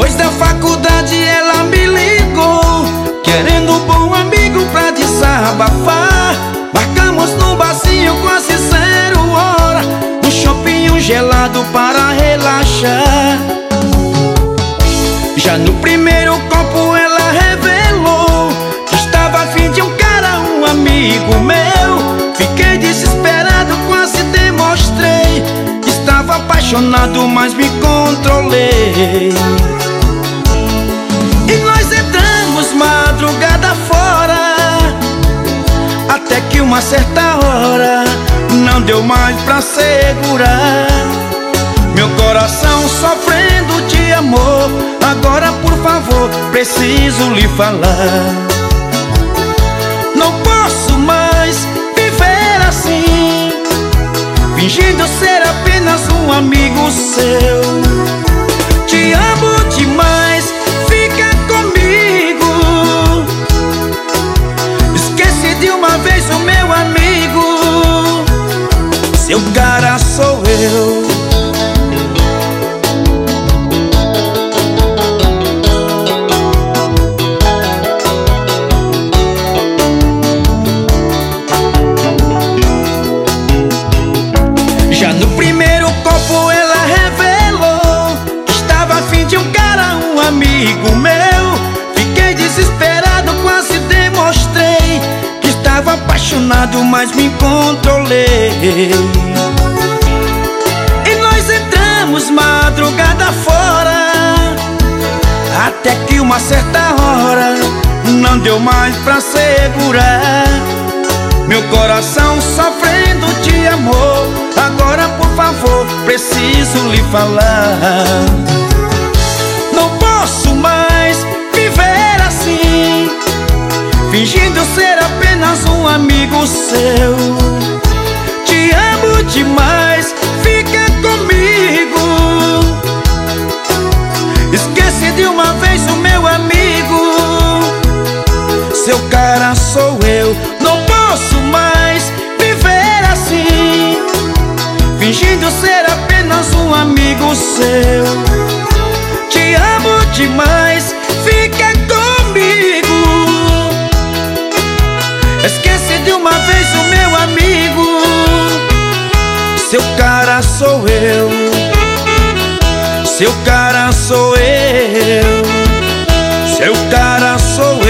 Depois da faculdade ela me ligou, querendo um bom amigo pra desabafar. Marcamos num barzinho quase 0 hora, um shopping gelado para relaxar. Já no primeiro copo ela revelou que estava a fim de um cara, um amigo meu. Fiquei desesperado, quase demonstrei que estava apaixonado, mas me controlei. E nós entramos madrugada fora, até que uma certa hora não deu mais pra segurar. Meu coração sofrendo de amor, agora por favor, preciso lhe falar. Não posso mais viver assim, fingindo ser apenas um amigo seu. Te amo demais, fica comigo. Esquece de uma vez o meu amigo, seu cara sou eu. Já no primeiro copo ela revelou que estava a fim de um cara, um amigo meu. Fiquei desesperado, quase demonstrei que estava apaixonado, mas me controlei. E nós entramos madrugada fora, até que uma certa hora não deu mais pra segurar. Meu coração sofrendo de amor, agora por favor, preciso lhe falar. Não posso mais viver assim, fingindo ser apenas um amigo seu. Te amo demais, fica comigo. Esquece de uma vez o meu amigo, seu cara sou eu. Não posso mais viver assim, fingindo ser apenas um amigo seu. Te amo demais, fica comigo. Esquece de uma vez o meu amigo, seu cara sou eu. Seu cara sou eu. Seu cara sou eu.